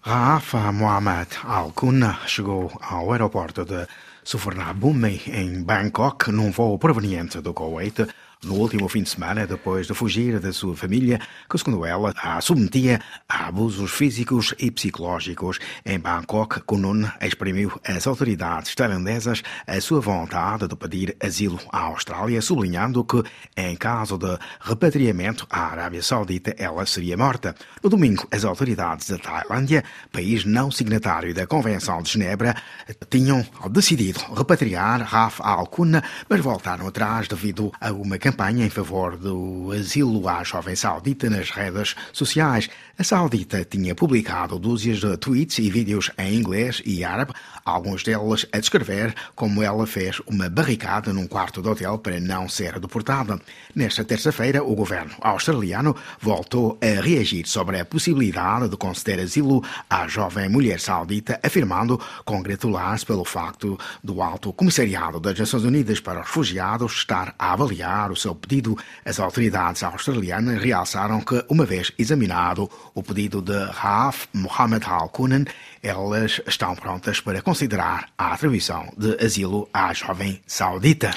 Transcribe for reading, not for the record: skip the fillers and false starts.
Rafa Mohamed Al-Qunna chegou ao aeroporto de Suvarnabhumi, em Bangkok, num voo proveniente do Kuwait, no último fim de semana, depois de fugir da sua família, que, segundo ela, a submetia a abusos físicos e psicológicos. Em Bangkok, Kunun exprimiu às autoridades tailandesas a sua vontade de pedir asilo à Austrália, sublinhando que, em caso de repatriamento à Arábia Saudita, ela seria morta. No domingo, as autoridades da Tailândia, país não signatário da Convenção de Genebra, tinham decidido repatriar Rafa Al-Qunna, mas voltaram atrás devido a uma campanha em favor do asilo à jovem saudita nas redes sociais. A saudita tinha publicado dúzias de tweets e vídeos em inglês e árabe, alguns deles a descrever como ela fez uma barricada num quarto de hotel para não ser deportada. Nesta terça-feira, o governo australiano voltou a reagir sobre a possibilidade de conceder asilo à jovem mulher saudita, afirmando congratular-se pelo facto do Alto Comissariado das Nações Unidas para os Refugiados estar a avaliar o seu pedido. As autoridades australianas realçaram que, uma vez examinado o pedido de Rafa Mohamed Al-Qunna, elas estão prontas para considerar a atribuição de asilo à jovem saudita.